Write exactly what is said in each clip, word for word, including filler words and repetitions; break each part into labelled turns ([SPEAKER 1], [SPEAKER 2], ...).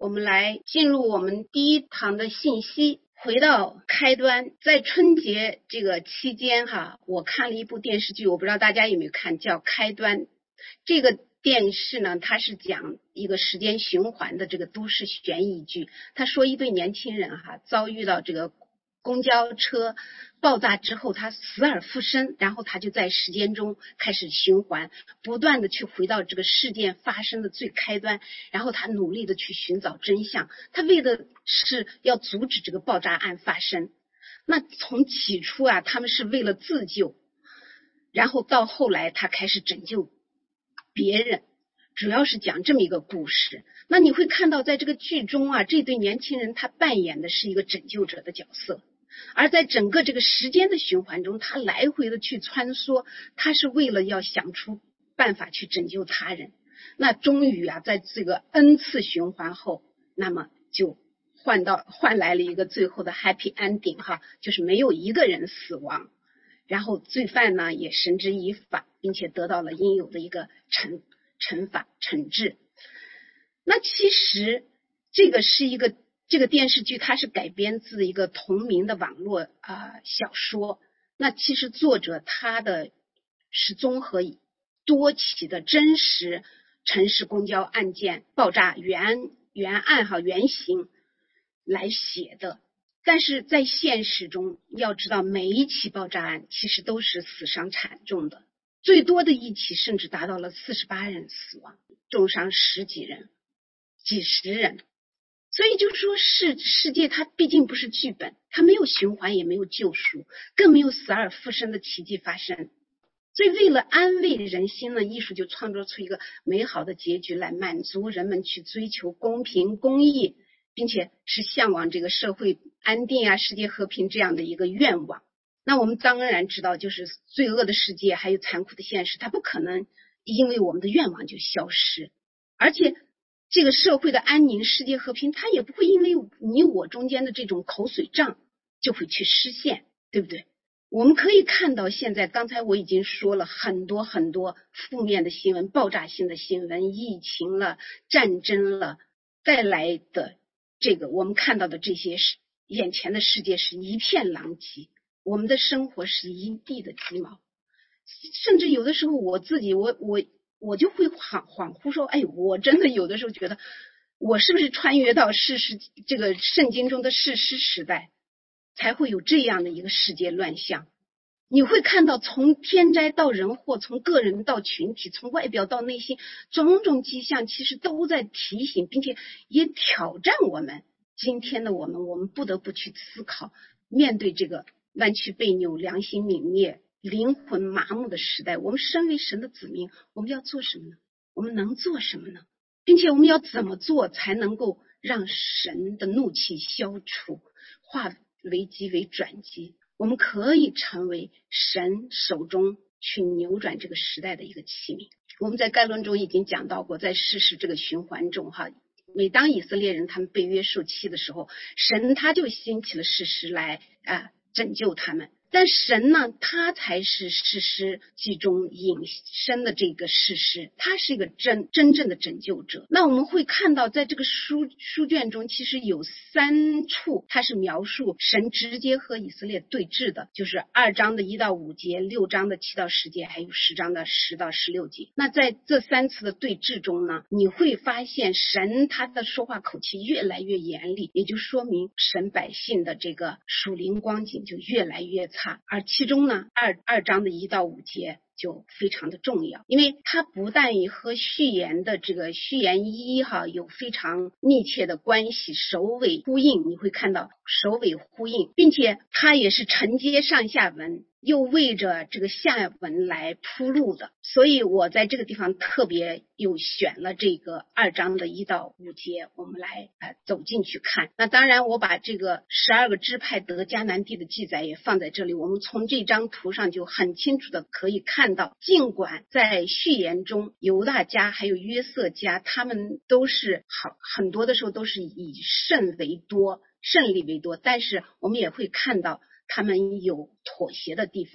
[SPEAKER 1] 我们来进入我们第一堂的信息。回到开端，在春节这个期间哈，我看了一部电视剧，我不知道大家有没有看，叫《开端》。这个电视呢，它是讲一个时间循环的这个都市悬疑剧。他说一对年轻人哈，遭遇到这个公交车爆炸之后，他死而复生，然后他就在时间中开始循环，不断的去回到这个事件发生的最开端，然后他努力的去寻找真相，他为的是要阻止这个爆炸案发生。那从起初啊，他们是为了自救，然后到后来他开始拯救别人，主要是讲这么一个故事。那你会看到在这个剧中啊，这对年轻人他扮演的是一个拯救者的角色，而在整个这个时间的循环中，他来回的去穿梭，他是为了要想出办法去拯救他人。那终于啊，在这个 N 次循环后，那么就换到换来了一个最后的 happy ending 哈，就是没有一个人死亡，然后罪犯呢也绳之以法，并且得到了应有的一个惩惩罚惩治。那其实这个是一个这个电视剧，它是改编自一个同名的网络啊、呃、小说。那其实作者他的是综合多起的真实城市公交案件爆炸原原案哈原型来写的。但是在现实中，要知道每一起爆炸案其实都是死伤惨重的，最多的一起甚至达到了四十八人死亡，重伤十几人。几十人。所以就说世世界它毕竟不是剧本，它没有循环，也没有救赎，更没有死而复生的奇迹发生。所以为了安慰人心呢，艺术就创作出一个美好的结局来满足人们去追求公平公义，并且是向往这个社会安定啊、世界和平这样的一个愿望。那我们当然知道，就是罪恶的世界还有残酷的现实，它不可能因为我们的愿望就消失，而且这个社会的安宁、世界和平，它也不会因为你我中间的这种口水仗就会去实现，对不对？我们可以看到现在，刚才我已经说了很多很多负面的新闻，爆炸性的新闻，疫情了、战争了，带来的这个我们看到的这些眼前的世界是一片狼藉，我们的生活是一地的鸡毛。甚至有的时候我自己我我我就会恍恍惚说，哎，我真的有的时候觉得我是不是穿越到事实这个圣经中的士师时代，才会有这样的一个世界乱象。你会看到从天灾到人祸，从个人到群体，从外表到内心，种种迹象其实都在提醒，并且也挑战我们。今天的我们，我们不得不去思考，面对这个弯曲背扭、良心泯灭、灵魂麻木的时代，我们身为神的子民，我们要做什么呢？我们能做什么呢？并且我们要怎么做才能够让神的怒气消除，化危机为转机？我们可以成为神手中去扭转这个时代的一个器皿。我们在概论中已经讲到过，在世事这个循环中哈，每当以色列人他们被约受欺的时候，神他就兴起了士师来啊、呃、拯救他们。但神呢，他才是士师记中隐身的这个士师，他是一个真真正的拯救者。那我们会看到在这个书书卷中，其实有三处他是描述神直接和以色列对峙的，就是二章的一到五节，六章的七到十节，还有十章的十到十六节。那在这三次的对峙中呢，你会发现神他的说话口气越来越严厉，也就说明神百姓的这个属灵光景就越来越差。而其中呢，二二章的一到五节就非常的重要，因为它不但与和序言的这个序言一哈有非常密切的关系，首尾呼应，你会看到首尾呼应，并且它也是承接上下文，又为着这个下文来铺路的。所以我在这个地方特别又选了这个二章的一到五节，我们来呃走进去看。那当然我把这个十二个支派得迦南地的记载也放在这里，我们从这张图上就很清楚的可以看到，尽管在序言中犹大家还有约瑟家他们都是好很多的时候都是以胜为多，胜利为多，但是我们也会看到他们有妥协的地方，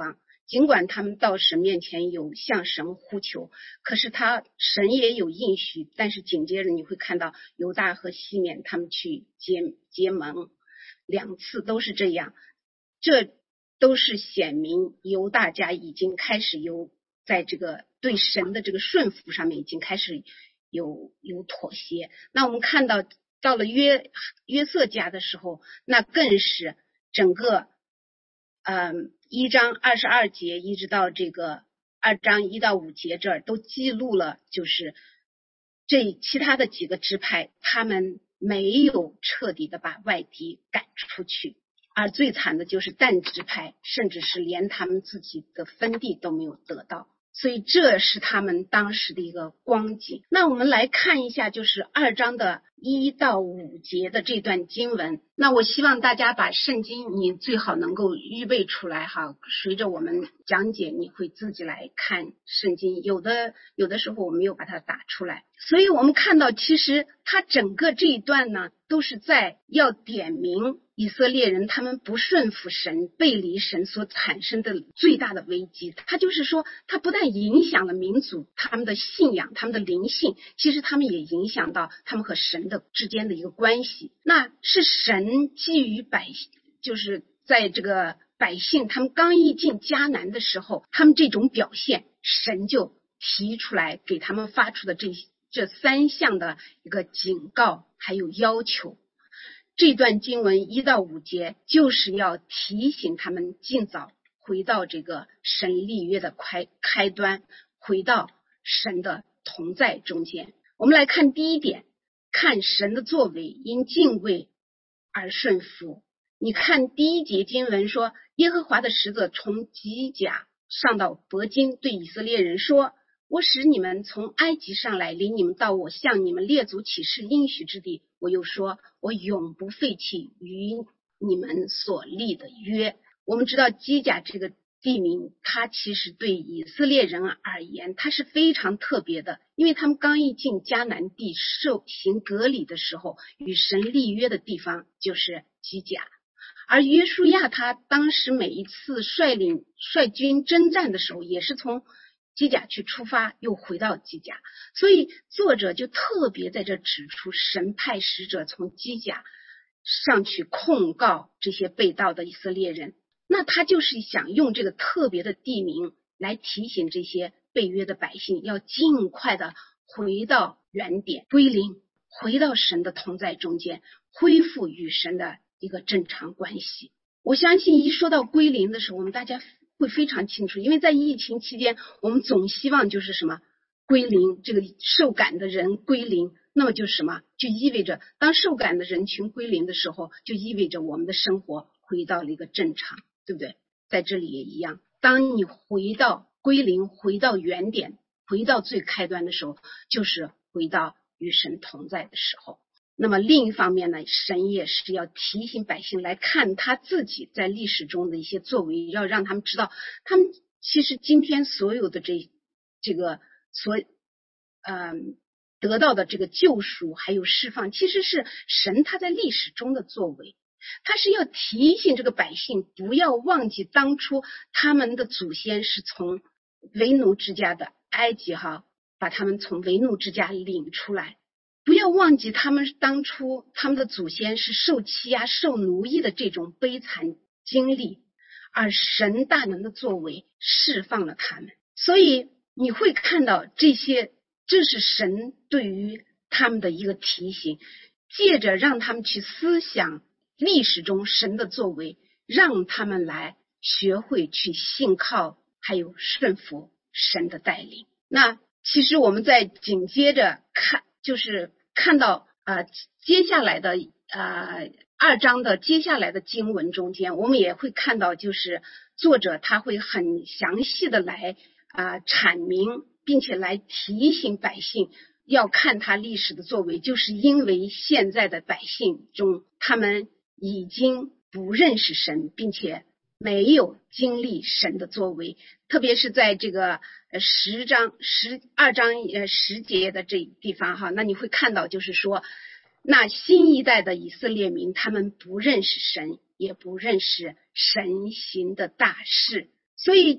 [SPEAKER 1] 尽管他们到神面前有向神呼求，可是他神也有应许，但是紧接着你会看到犹大和西缅他们去结结盟，两次都是这样，这都是显明犹大家已经开始有在这个对神的这个顺服上面已经开始有有妥协。那我们看到到了约约瑟家的时候，那更是整个嗯一章二十二节一直到这个二章一到五节这儿都记录了，就是这其他的几个支派他们没有彻底的把外敌赶出去，而最惨的就是但支派，甚至是连他们自己的分地都没有得到，所以这是他们当时的一个光景。那我们来看一下就是二章的一到五节的这段经文，那我希望大家把圣经你最好能够预备出来哈，随着我们讲解你会自己来看圣经，有的有的时候我没有把它打出来。所以我们看到其实它整个这一段呢都是在要点明以色列人他们不顺服神背离神所产生的最大的危机，它就是说它不但影响了民族他们的信仰他们的灵性，其实他们也影响到他们和神的之间的一个关系。那是神基于百姓，就是在这个百姓他们刚一进迦南的时候，他们这种表现神就提出来给他们发出的这这三项的一个警告还有要求。这段经文一到五节就是要提醒他们尽早回到这个神立约的开开端，回到神的同在中间。我们来看第一点，看神的作为因敬畏而顺服。你看第一节经文说，耶和华的使者从吉甲上到伯金，对以色列人说，我使你们从埃及上来，领你们到我向你们列祖起誓应许之地。我又说，我永不废弃与你们所立的约。我们知道基甲这个地名，它其实对以色列人而言，它是非常特别的，因为他们刚一进迦南地受行割礼的时候，与神立约的地方就是基甲。而约书亚他当时每一次率领率军征战的时候，也是从基甲去出发，又回到基甲，所以作者就特别在这指出，神派使者从基甲上去控告这些被盗的以色列人。那他就是想用这个特别的地名来提醒这些被约的百姓，要尽快的回到原点，归零，回到神的同在中间，恢复与神的一个正常关系。我相信一说到归零的时候，我们大家会非常清楚，因为在疫情期间我们总希望就是什么归零，这个受感的人归零，那么就是什么，就意味着当受感的人群归零的时候，就意味着我们的生活回到了一个正常，对不对？在这里也一样，当你回到归零，回到原点，回到最开端的时候，就是回到与神同在的时候。那么另一方面呢，神也是要提醒百姓来看他自己在历史中的一些作为，要让他们知道他们其实今天所有的这这个所嗯得到的这个救赎还有释放，其实是神他在历史中的作为。他是要提醒这个百姓不要忘记当初他们的祖先是从为奴之家的埃及哈，把他们从为奴之家领出来，不要忘记他们当初他们的祖先是受欺压受奴役的这种悲惨经历，而神大能的作为释放了他们。所以你会看到这些，这是神对于他们的一个提醒，借着让他们去思想历史中神的作为，让他们来学会去信靠还有顺服神的带领。那其实我们在紧接着看，就是看到呃接下来的呃二章的接下来的经文中间，我们也会看到就是作者他会很详细的来啊、呃、阐明，并且来提醒百姓要看他历史的作为，就是因为现在的百姓中他们已经不认识神，并且没有经历神的作为，特别是在这个呃十章十二章呃十节的这地方哈，那你会看到就是说，那新一代的以色列民他们不认识神，也不认识神行的大事，所以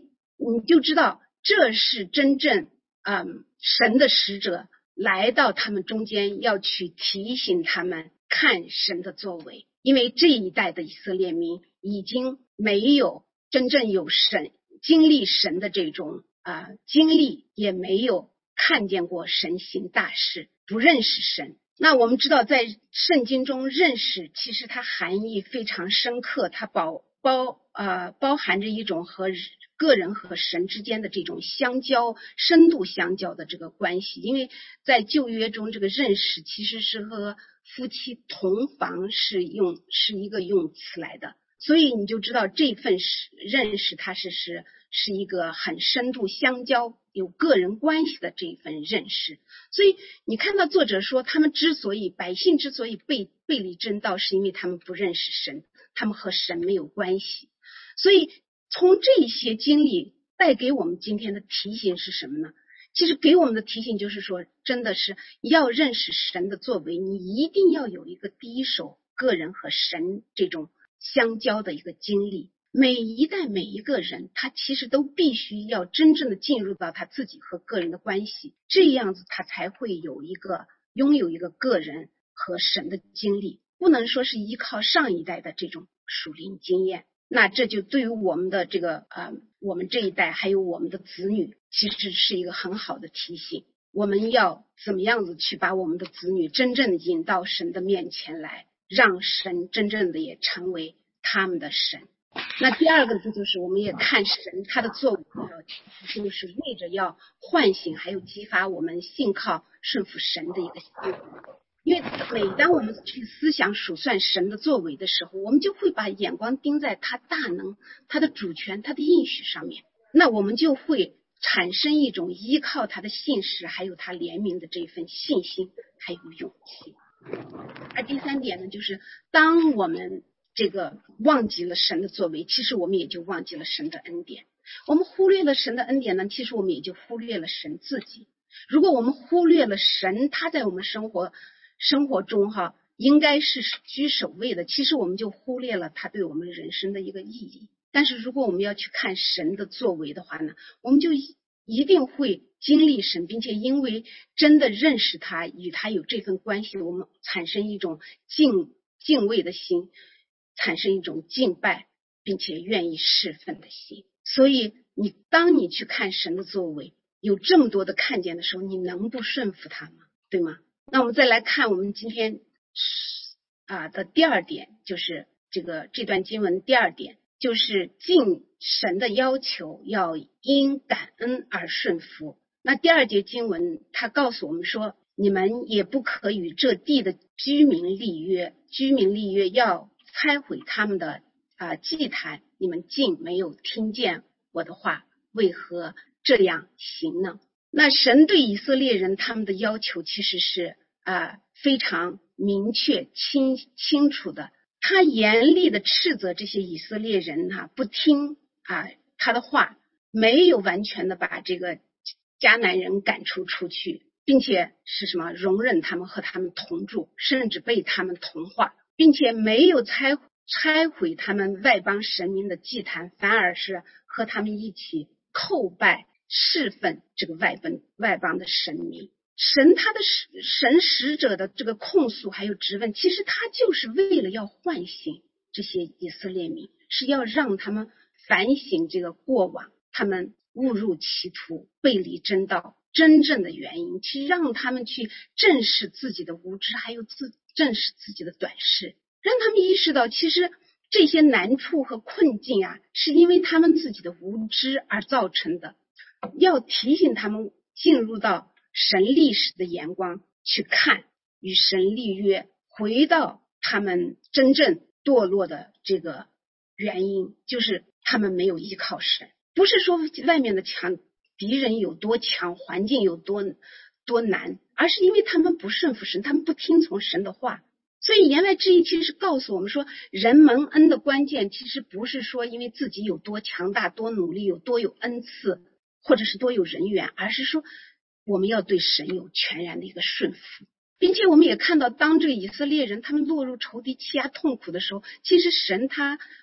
[SPEAKER 1] 你就知道这是真正嗯神的使者来到他们中间，要去提醒他们看神的作为。因为这一代的以色列民已经没有真正有神经历神的这种啊、呃、经历，也没有看见过神行大事，不认识神。那我们知道在圣经中认识其实它含义非常深刻，它包包呃包含着一种和个人和神之间的这种相交深度相交的这个关系。因为在旧约中这个认识其实是和夫妻同房是用是一个用词来的，所以你就知道这份认识它是是是一个很深度相交有个人关系的这一份认识。所以你看到作者说他们之所以百姓之所以背背离真道，是因为他们不认识神，他们和神没有关系。所以从这些经历带给我们今天的提醒是什么呢？其实给我们的提醒就是说，真的是要认识神的作为，你一定要有一个第一手个人和神这种相交的一个经历。每一代每一个人他其实都必须要真正的进入到他自己和个人的关系，这样子他才会有一个拥有一个个人和神的经历，不能说是依靠上一代的这种属灵经验。那这就对于我们的这个呃我们这一代还有我们的子女其实是一个很好的提醒，我们要怎么样子去把我们的子女真正的引到神的面前来，让神真正的也成为他们的神。那第二个就是我们也看神他的作为，就是为着要唤醒还有激发我们信靠顺服神的一个心。因为每当我们去思想数算神的作为的时候，我们就会把眼光盯在他大能他的主权他的应许上面，那我们就会产生一种依靠他的信实还有他怜悯的这份信心还有勇气。而第三点呢，就是当我们这个忘记了神的作为，其实我们也就忘记了神的恩典。我们忽略了神的恩典呢，其实我们也就忽略了神自己。如果我们忽略了神他在我们生活生活中哈应该是居首位的，其实我们就忽略了他对我们人生的一个意义。但是如果我们要去看神的作为的话呢，我们就一定会经历神，并且因为真的认识他与他有这份关系，我们产生一种敬敬畏的心，产生一种敬拜并且愿意侍奉的心。所以你当你去看神的作为有这么多的看见的时候，你能不顺服他吗？对吗？那我们再来看我们今天啊的第二点，就是这个这段经文第二点，就是敬神的要求要因感恩而顺服。那第二节经文它告诉我们说，你们也不可与这地的居民立约，居民立约要拆毁他们的啊祭坛，你们竟没有听见我的话，为何这样行呢？那神对以色列人他们的要求其实是啊非常明确清清楚的，他严厉的斥责这些以色列人哈、啊、不听啊他的话，没有完全的把这个迦南人赶出出去，并且是什么容忍他们和他们同住，甚至被他们同化，并且没有拆拆毁他们外邦神明的祭坛，反而是和他们一起叩拜侍奉这个外邦外邦的神明。神他的神使者的这个控诉还有质问，其实他就是为了要唤醒这些以色列民，是要让他们反省这个过往他们误入歧途背离真道真正的原因，去让他们去正视自己的无知，还有自正视自己的短视，让他们意识到其实这些难处和困境啊，是因为他们自己的无知而造成的，要提醒他们进入到神历史的眼光去看，与神立约，回到他们真正堕落的这个原因，就是他们没有依靠神。不是说外面的强敌人有多强，环境有多多难，而是因为他们不顺服神，他们不听从神的话。所以言外之意其实告诉我们说，人蒙恩的关键其实不是说因为自己有多强大多努力有多有恩赐或者是多有人缘，而是说我们要对神有全然的一个顺服。并且我们也看到，当这个以色列人他们落入仇敌欺压痛苦的时候，其实神他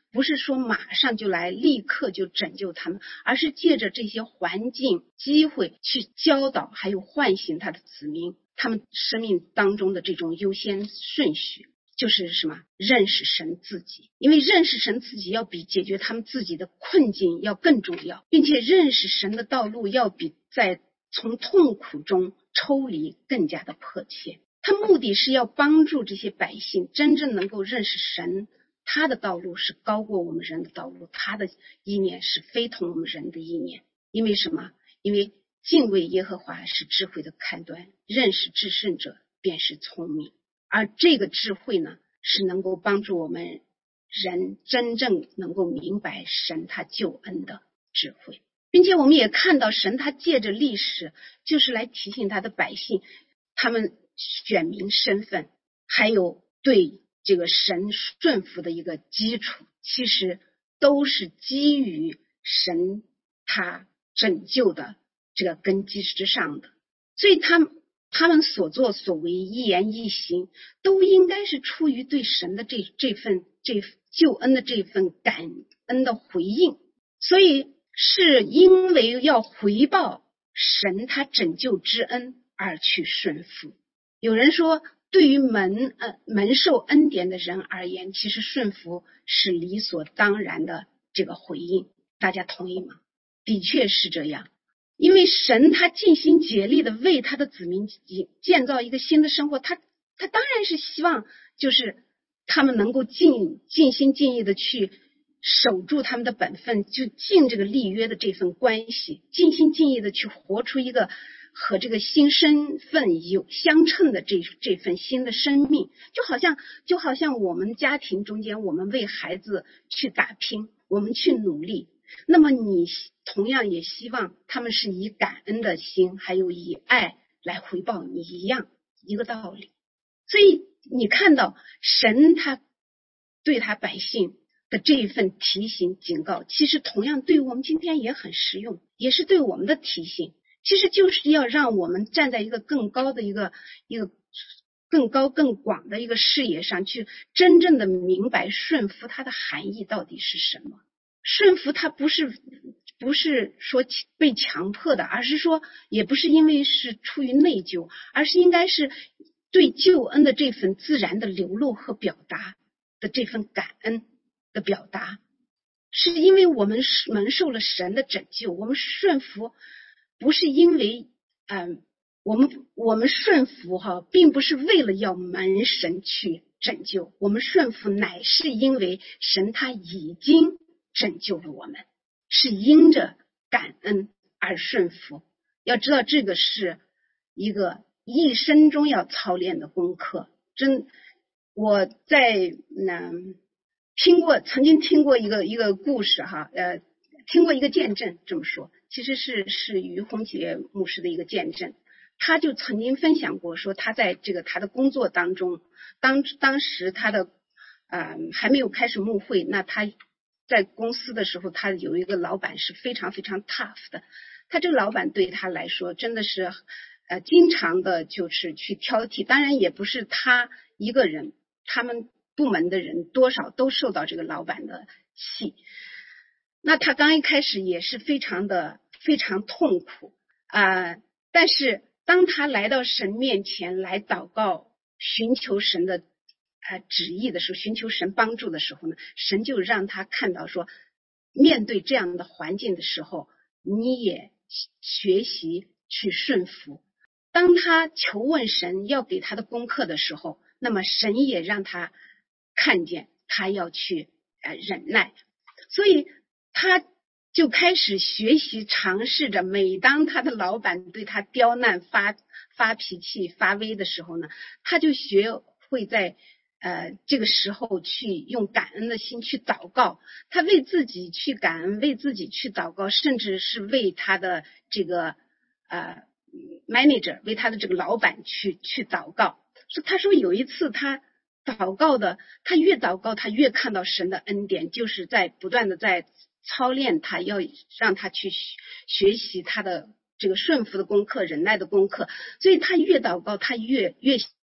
[SPEAKER 1] 不是说马上就来立刻就拯救他们，而是借着这些环境机会去教导还有唤醒他的子民，他们生命当中的这种优先顺序就是什么？认识神自己。因为认识神自己要比解决他们自己的困境要更重要，并且认识神的道路要比在从痛苦中抽离更加的迫切。他目的是要帮助这些百姓真正能够认识神，他的道路是高过我们人的道路，他的意念是非同我们人的意念。因为什么？因为敬畏耶和华是智慧的开端，认识至圣者便是聪明。而这个智慧呢，是能够帮助我们人真正能够明白神他救恩的智慧。并且我们也看到神他借着历史就是来提醒他的百姓，他们选民身份还有对这个神顺服的一个基础，其实都是基于神他拯救的这个根基之上的。所以他们他们所作所为一言一行都应该是出于对神的这这份这救恩的这份感恩的回应。所以是因为要回报神他拯救之恩而去顺服。有人说对于蒙呃蒙受恩典的人而言，其实顺服是理所当然的这个回应，大家同意吗？的确是这样。因为神他尽心竭力的为他的子民建造一个新的生活，他他当然是希望就是他们能够尽尽心尽意的去守住他们的本分，就尽这个立约的这份关系，尽心尽意的去活出一个和这个新身份有相称的这这份新的生命。就好像就好像我们家庭中间，我们为孩子去打拼，我们去努力，那么你同样也希望他们是以感恩的心还有以爱来回报你一样，一个道理。所以你看到神他对他百姓的这一份提醒警告，其实同样对我们今天也很实用，也是对我们的提醒，其实就是要让我们站在一个更高的一个一个更高更广的一个视野上去真正的明白顺服它的含义到底是什么。顺服它不是不是说被强迫的，而是说也不是因为是出于内疚，而是应该是对救恩的这份自然的流露和表达的这份感恩的表达。是因为我们蒙受了神的拯救，我们顺服不是因为嗯，我们我们顺服哈，并不是为了要蒙神去拯救，我们顺服乃是因为神他已经拯救了我们，是因着感恩而顺服。要知道这个是一个一生中要操练的功课。真我在嗯听过曾经听过一个一个故事哈，呃听过一个见证，这么说其实是是于洪杰牧师的一个见证。他就曾经分享过说，他在这个他的工作当中，当当时他的呃还没有开始牧会，那他在公司的时候，他有一个老板是非常非常 tough 的。他这个老板对他来说真的是呃经常的就是去挑剔，当然也不是他一个人，他们部门的人多少都受到这个老板的气。那他刚一开始也是非常的非常痛苦啊、呃，但是当他来到神面前来祷告，寻求神的呃旨意的时候，寻求神帮助的时候呢，神就让他看到说，面对这样的环境的时候，你也学习去顺服。当他求问神要给他的功课的时候，那么神也让他看见他要去呃忍耐。所以他就开始学习尝试着，每当他的老板对他刁难发发脾气发威的时候呢，他就学会在呃这个时候去用感恩的心去祷告，他为自己去感恩，为自己去祷告，甚至是为他的这个呃 manager 为他的这个老板去去祷告。说他说有一次他祷告的，他越祷告他越看到神的恩典，就是在不断的在操练他，要让他去学习他的这个顺服的功课，忍耐的功课。所以他越祷告他越越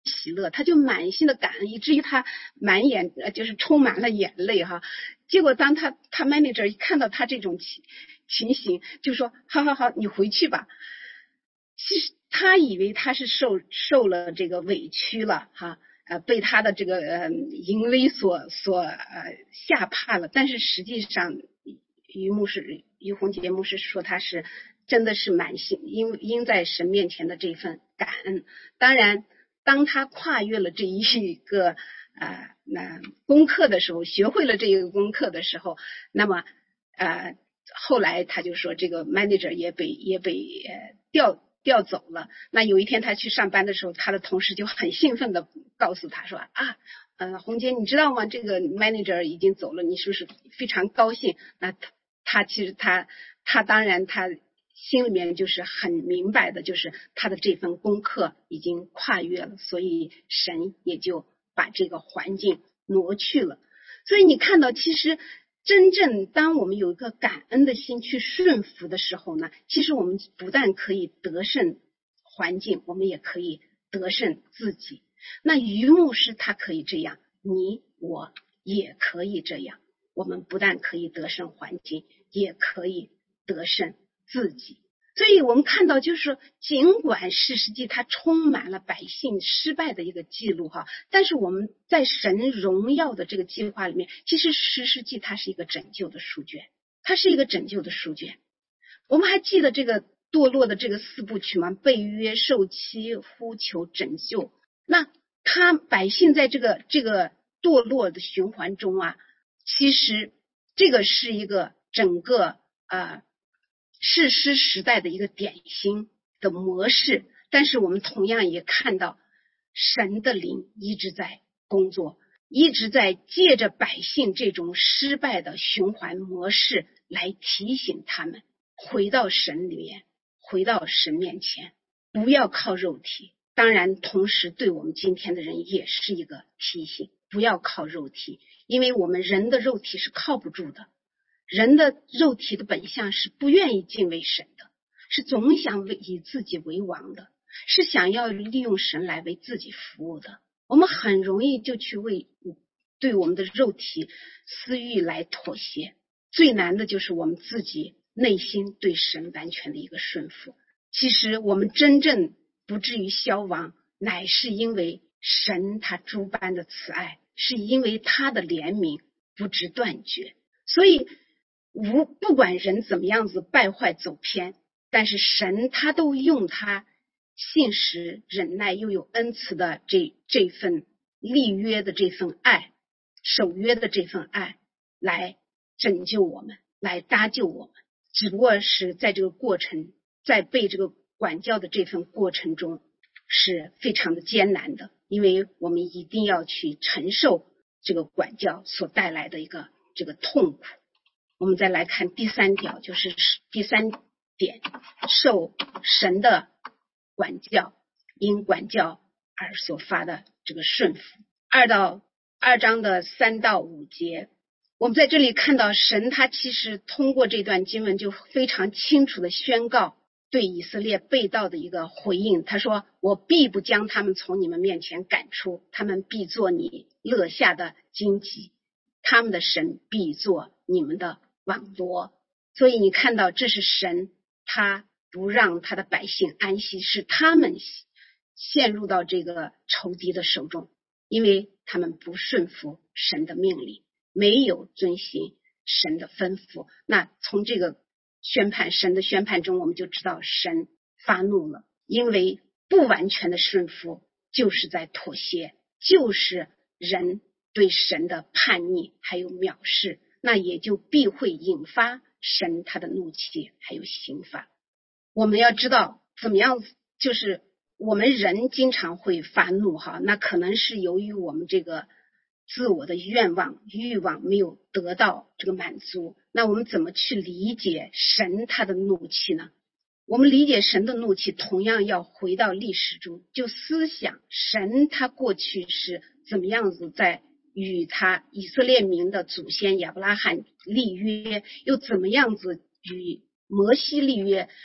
[SPEAKER 1] 喜乐，他就满心的感恩，以至于他满眼呃就是充满了眼泪哈。结果当他他 manager 一看到他这种情情形，就说好好好，你回去吧。其实他以为他是受受了这个委屈了哈，呃，被他的这个呃淫威所所呃吓怕了，但是实际上于牧师于洪杰牧师说他是真的是满心因因在神面前的这份感恩。当然当他跨越了这一个呃那功课的时候，学会了这一个功课的时候，那么呃后来他就说这个 manager 也被也被呃调调走了。那有一天他去上班的时候，他的同事就很兴奋的告诉他说啊呃洪杰你知道吗，这个 manager 已经走了，你是不是非常高兴？那他他其实他他当然他心里面就是很明白的，就是他的这份功课已经跨越了，所以神也就把这个环境挪去了。所以你看到其实真正当我们有一个感恩的心去顺服的时候呢，其实我们不但可以得胜环境，我们也可以得胜自己。那于牧师他可以这样，你我也可以这样，我们不但可以得胜环境，也可以得胜自己。所以我们看到就是尽管士师记它充满了百姓失败的一个记录哈，但是我们在神荣耀的这个计划里面，其实士师记它是一个拯救的书卷，它是一个拯救的书卷。我们还记得这个堕落的这个四部曲吗？被约、受欺、呼求、拯救。那他百姓在这个这个堕落的循环中啊，其实这个是一个整个呃士师时代的一个典型的模式。但是我们同样也看到神的灵一直在工作，一直在借着百姓这种失败的循环模式来提醒他们回到神里面，回到神面前，不要靠肉体。当然同时对我们今天的人也是一个提醒，不要靠肉体，因为我们人的肉体是靠不住的，人的肉体的本相是不愿意敬畏神的，是总想以自己为王的，是想要利用神来为自己服务的。我们很容易就去为对我们的肉体私欲来妥协，最难的就是我们自己内心对神完全的一个顺服。其实我们真正不至于消亡，乃是因为神他诸般的慈爱，是因为他的怜悯不知断绝。所以无不管人怎么样子败坏走偏，但是神他都用他信实忍耐又有恩慈的这这份立约的这份爱，守约的这份爱来拯救我们，来搭救我们。只不过是在这个过程，在被这个管教的这份过程中是非常的艰难的，因为我们一定要去承受这个管教所带来的一个这个痛苦。我们再来看第三条，就是第三点，受神的管教，因管教而所发的这个顺服。二到二章的三到五节，我们在这里看到神他其实通过这段经文就非常清楚的宣告对以色列背道的一个回应。他说，我必不将他们从你们面前赶出，他们必做你勒下的荆棘，他们的神必做你们的网罗。所以你看到这是神他不让他的百姓安息，是他们陷入到这个仇敌的手中，因为他们不顺服神的命令，没有遵行神的吩咐。那从这个宣判神的宣判中，我们就知道神发怒了，因为不完全的顺服就是在妥协，就是人对神的叛逆还有藐视，那也就必会引发神他的怒气还有刑罚。我们要知道怎么样，就是我们人经常会发怒哈，那可能是由于我们这个自我的愿望欲望没有得到这个满足。那我们怎么去理解神他的怒气呢？我们理解神的怒气同样要回到历史中，就思想神他过去是怎么样子在与他以色列民的祖先亚伯拉罕立约，又怎么样子与摩西立约，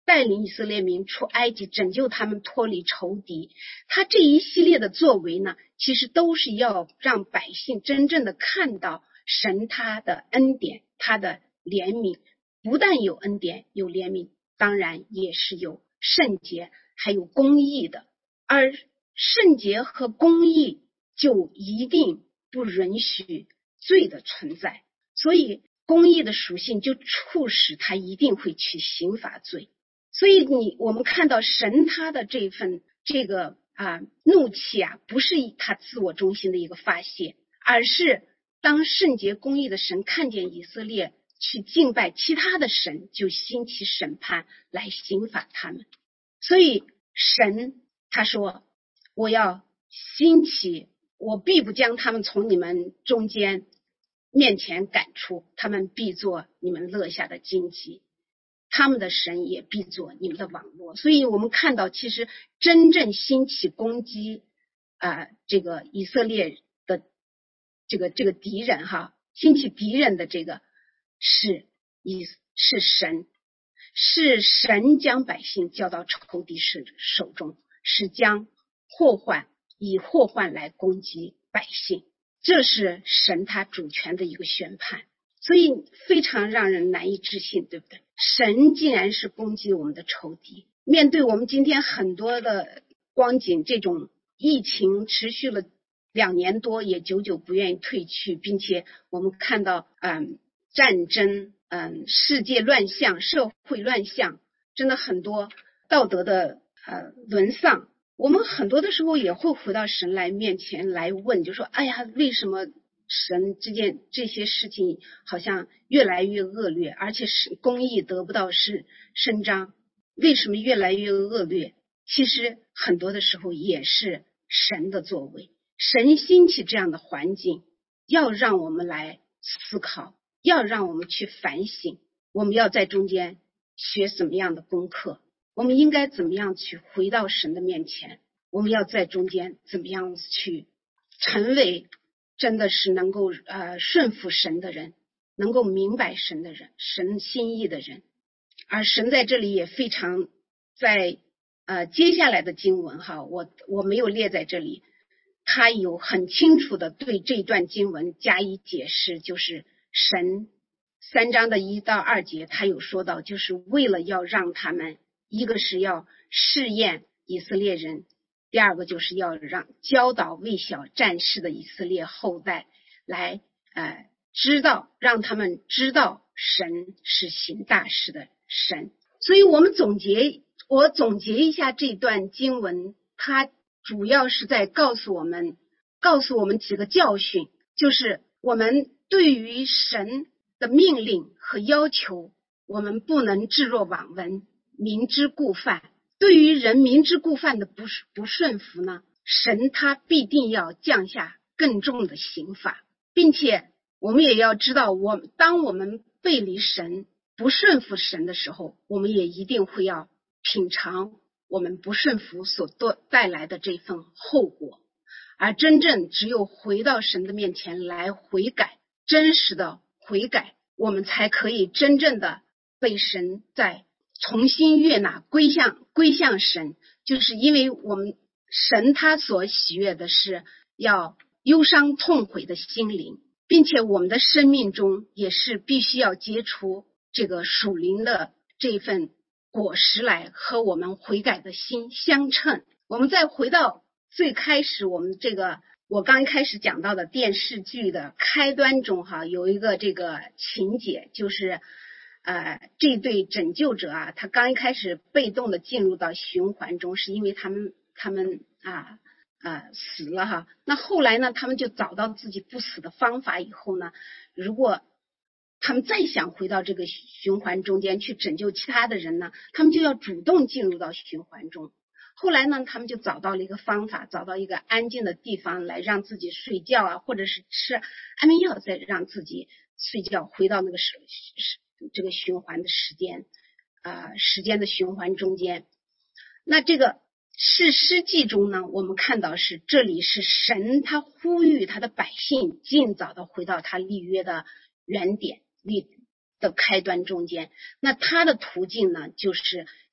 [SPEAKER 1] 带领以色列民出埃及，拯救他们脱离仇敌。他这一系列的作为呢，其实都是要让百姓真正的看到神他的恩典，他的怜悯，不但有恩典有怜悯，当然也是有圣洁还有公义的。而圣洁和公义就一定不允许罪的存在，所以公义的属性就促使他一定会去刑罚罪。所以你我们看到神他的这份这个啊怒气啊，不是他自我中心的一个发泄，而是当圣洁公义的神看见以色列去敬拜其他的神，就兴起审判来刑罚他们。所以神他说，我要兴起，我必不将他们从你们中间面前赶出，他们必做你们乐下的荆棘，他们的神也必做你们的网络。所以我们看到，其实真正兴起攻击啊、呃、这个以色列的这个这个敌人哈，兴起敌人的这个是以是神，是神将百姓交到仇敌手中，是将祸患以祸患来攻击百姓，这是神他主权的一个宣判。所以非常让人难以置信，对不对？神竟然是攻击我们的仇敌。面对我们今天很多的光景，这种疫情持续了两年多，也久久不愿意退去，并且我们看到嗯战争嗯世界乱象，社会乱象，真的很多道德的呃沦丧。我们很多的时候也会回到神来面前来问，就说哎呀，为什么神这件这些事情好像越来越恶劣，而且是公义得不到是伸张，为什么越来越恶劣？其实很多的时候也是神的作为，神兴起这样的环境，要让我们来思考，要让我们去反省，我们要在中间学什么样的功课，我们应该怎么样去回到神的面前，我们要在中间怎么样去成为真的是能够呃顺服神的人，能够明白神的人，神心意的人。而神在这里也非常在呃接下来的经文哈，我我没有列在这里，他有很清楚的对这段经文加以解释，就是神三章的一到二节，他有说到，就是为了要让他们，一个是要试验以色列人，第二个就是要让教导未小战士的以色列后代来呃知道，让他们知道神是行大事的神。所以我们总结，我总结一下这段经文，它主要是在告诉我们，告诉我们几个教训，就是我们对于神的命令和要求，我们不能置若罔闻，明知故犯。对于人明知故犯的不不顺服呢，神他必定要降下更重的刑罚，并且我们也要知道，我当我们背离神不顺服神的时候，我们也一定会要品尝我们不顺服所带来的这份后果。而真正只有回到神的面前来悔改，真实的悔改，我们才可以真正的被神再重新悦纳，归向归向神。就是因为我们神他所喜悦的是要忧伤痛悔的心灵，并且我们的生命中也是必须要结出这个属灵的这份果实来，和我们悔改的心相称。我们再回到最开始，我们这个我刚开始讲到的电视剧的开端中哈，有一个这个情节，就是呃，这对拯救者啊，他刚一开始被动的进入到循环中，是因为他们他们啊啊死了哈。那后来呢，他们就找到自己不死的方法以后呢，如果他们再想回到这个循环中间去拯救其他的人呢，他们就要主动进入到循环中。后来呢，他们就找到了一个方法，找到一个安静的地方来让自己睡觉啊，或者是吃安眠药，再让自己睡觉，回到那个时这个循环的时间啊、呃，时间的循环中间。那这个士师记中呢，我们看到是这里是神他呼吁他的百姓尽早的回到他立约的原点，立的开端中间。那他的途径呢，就是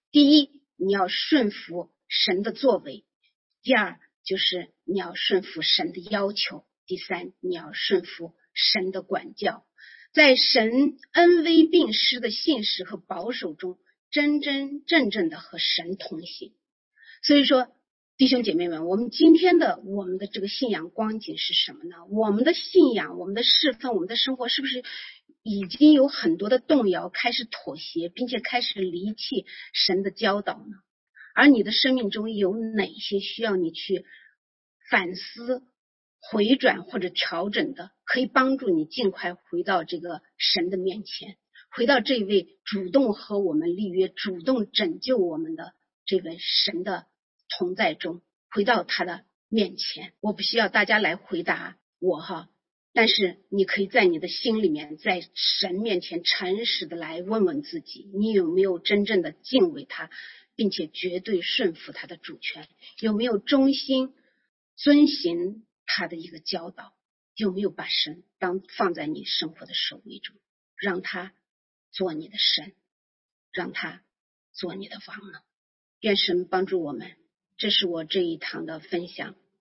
[SPEAKER 1] 第一，你要顺服神的作为；第二，就是你要顺服神的要求；第三，你要顺服神的管教。在神恩威并施的信实和保守中，真真正正的和神同行。所以说弟兄姐妹们，我们今天的我们的这个信仰光景是什么呢？我们的信仰，我们的侍奉，我们的生活是不是已经有很多的动摇，开始妥协，并且开始离弃神的教导呢？而你的生命中有哪些需要你去反思、回转或者调整的，可以帮助你尽快回到这个神的面前，回到这位主动和我们立约、主动拯救我们的这位神的同在中，回到他的面前。我不需要大家来回答我哈，但是你可以在你的心里面，在神面前诚实的来问问自己，你有没有真正的敬畏他，并且绝对顺服他的主权？有没有忠心遵行他的一个教导？有没有把神当放在你生活的首位中，让他做你的神，让他做你的王呢？愿神帮助我们。这是我这一堂的分享。